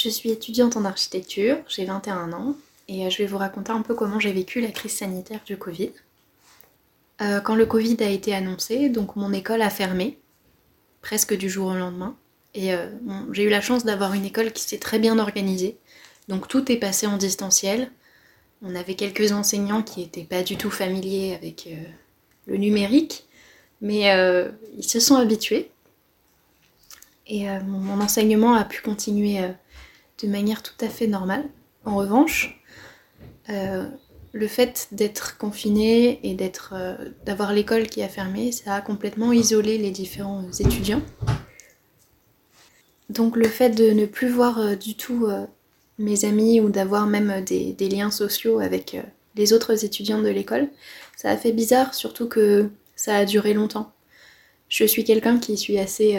Je suis étudiante en architecture, j'ai 21 ans et je vais vous raconter un peu comment j'ai vécu la crise sanitaire du Covid. Quand le Covid a été annoncé, donc mon école a fermé, presque du jour au lendemain. Et j'ai eu la chance d'avoir une école qui s'est très bien organisée. Donc tout est passé en distanciel. On avait quelques enseignants qui n'étaient pas du tout familiers avec le numérique, mais ils se sont habitués. Et mon enseignement a pu continuer de manière tout à fait normale. En revanche, le fait d'être confiné et d'avoir l'école qui a fermé, ça a complètement isolé les différents étudiants. Donc le fait de ne plus voir du tout mes amis ou d'avoir même des liens sociaux avec les autres étudiants de l'école, ça a fait bizarre, surtout que ça a duré longtemps. Je suis quelqu'un qui suis assez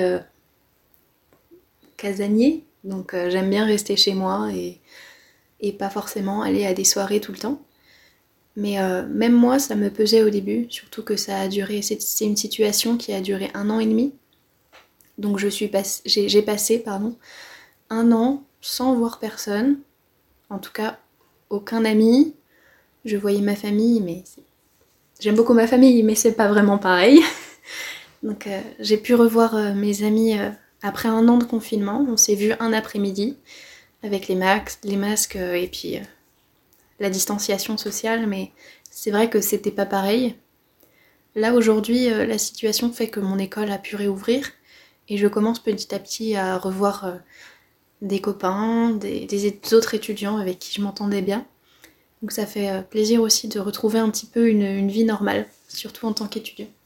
casanier, donc j'aime bien rester chez moi et pas forcément aller à des soirées tout le temps. Mais même moi, ça me pesait au début, surtout que ça a duré. C'est une situation qui a duré 1 an et demi. Donc j'ai passé un an sans voir personne, en tout cas aucun ami. Je voyais ma famille, mais j'aime beaucoup ma famille, mais c'est pas vraiment pareil. Donc j'ai pu revoir mes amis après 1 an de confinement. On s'est vu un après-midi avec les masques et puis la distanciation sociale, mais c'est vrai que c'était pas pareil. Là aujourd'hui, la situation fait que mon école a pu réouvrir et je commence petit à petit à revoir des copains, des autres étudiants avec qui je m'entendais bien. Donc ça fait plaisir aussi de retrouver un petit peu une vie normale, surtout en tant qu'étudiant.